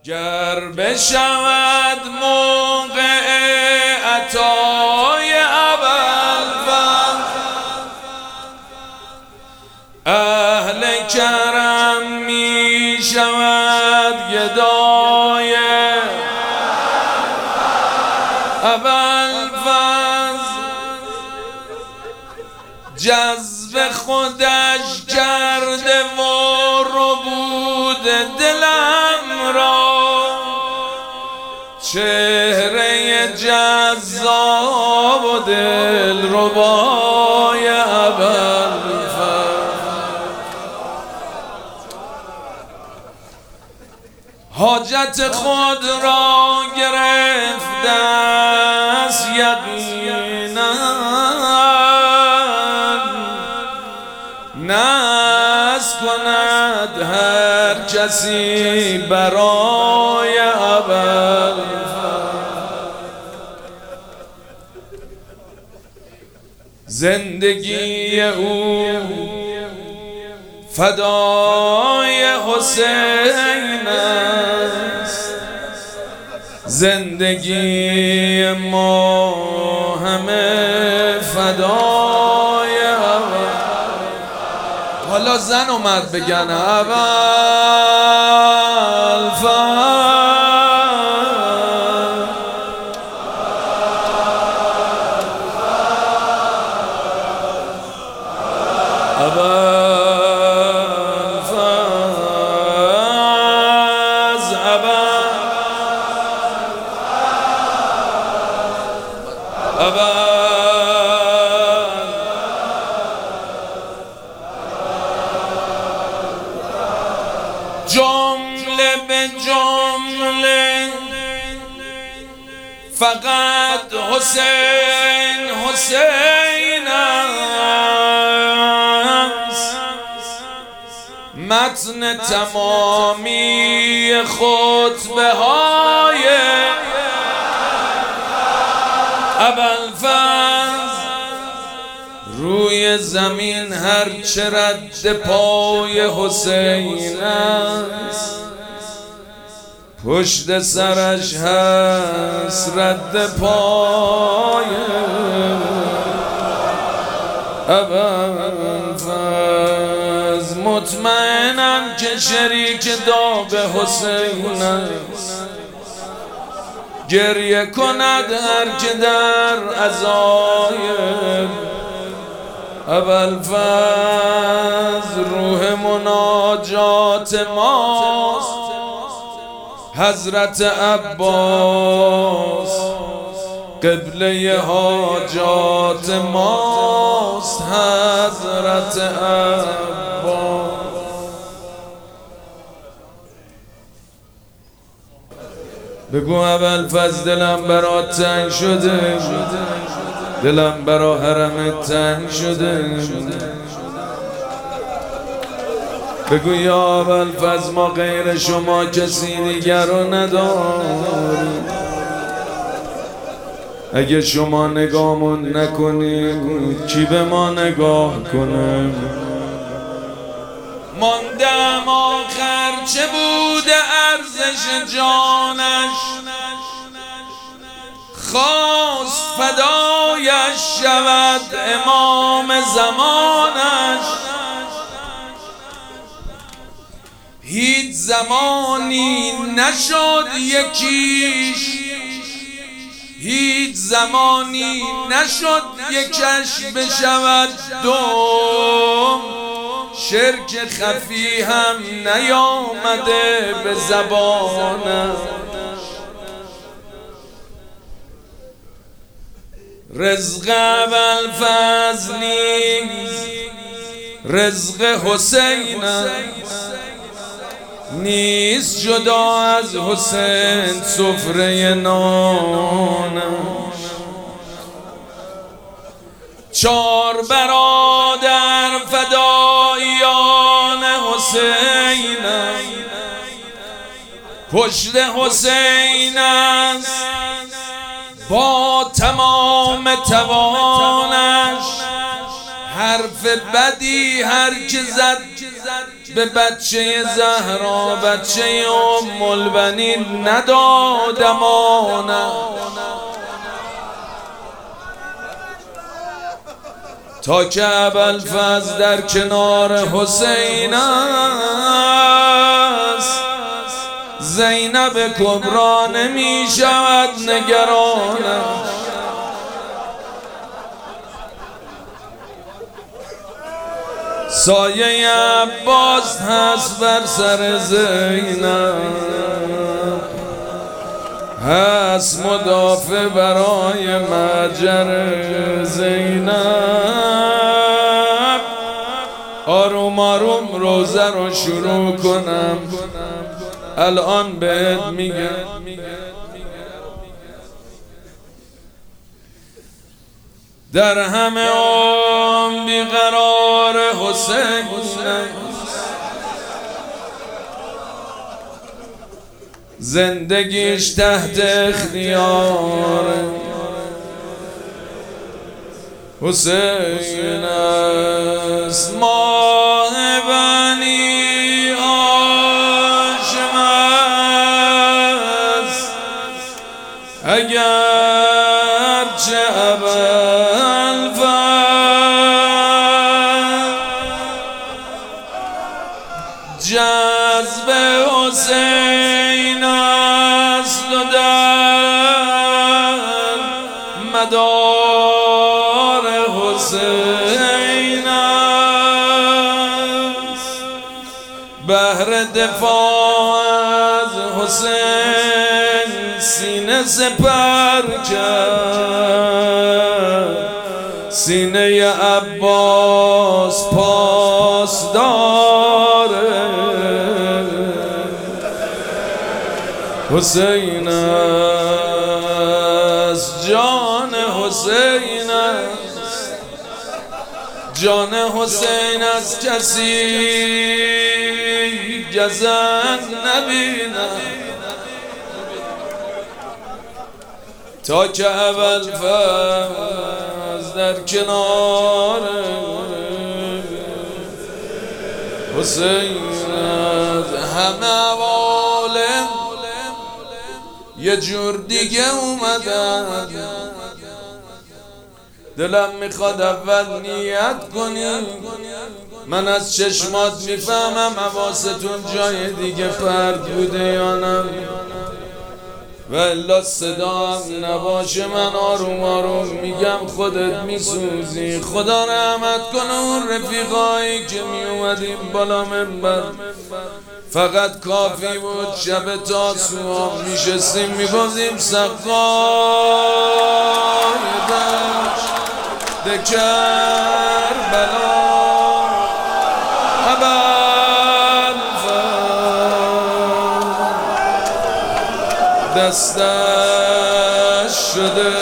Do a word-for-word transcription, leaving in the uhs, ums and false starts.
گر بشود موقع عطای ابوالفضل، اهل کرم می شود گدای ابوالفضل، جذب خودش کرده و ربود دلم را، چهره جذاب و دلربای ابوالفضل. حاجت خود را گرفته است یقینا، ناز کند هر کسی برای ابوالفضل. زندگی او فدای حسین است، زندگی ما همه فدای ابوالفضل. حالا زن اومد بگن ابوالفضل، جمله به جمله فقط حسین حسین است، متن تمامی خطبه های ابوالفضل روی زمین هرچه رد پای حسین است، پشت سرش هست رد پای ابوالفضل. مطمئنم که شریک داغ حسین است، گریه کند هر که در عزای ابوالفضل. روح مناجات ماست حضرت عباس، قبله حاجات ماست حضرت عباس. بگو ابوالفضل دلم برات تنگ شده، دلم برا حرمت تنگ شده. بگو یا ابوالفضل ما غیر شما کسی دیگر رو نداریم، اگه شما نگاهمون نکنید کی به ما نگاه کنه؟ ماندم آخر چه بوده ارزش جانش، خواست فدایش شود امام زمانش. هیچ زمانی نشد یکیش، هیچ زمانی نشد یکش بشود دوم، شرک خفی هم نیامده به زبانش. رزق ابوالفضل نیز رزق حسین است، نیست جدا از حسین سفره نانش. چار برادر فدایان حسین است، پشت حسین است با تمام توانش. حرف بدی هر که زد به بچه زهرا بچه ام البنین نداد امانت، تا که ابوالفضل در کنار حسین است زینب کبرا نمی شود نگرانش. سایه عباس هست بر سر زینب، هست مدافع برای مهجر زینب. آروم آروم روزه رو شروع کنم، الان بهت میگم. در همه عمر بیقرار حسین، زندگیش تحت اختیار حسین است. ماه بنی هاشم است اگرچه ابوالفضل جذب حسین است و در مدار حسین است. بهر دفاع از حسین سینه سپر کرد، سینه عباس پاسدار حسین است. جان حسین است، جان حسین است کسی گزن نبیند، تا که ابوالفضل در کنار حسین است. همه عوالم یه جور دیگه اومدن، دلم میخواد اول نیت کنی، من از چشمات میفهمم حواستون جای دیگه پرد بوده یا نه، و الا صدا نباشه من آروم آروم میگم خودت میسوزی. خدا رحمت کنه اون رفیقایی که میومدیم بالا منبر، فقط کافی بود شب تاسوعا میشستیم میگفتیم سقای دشت کربلا ابوالفضل دستش شده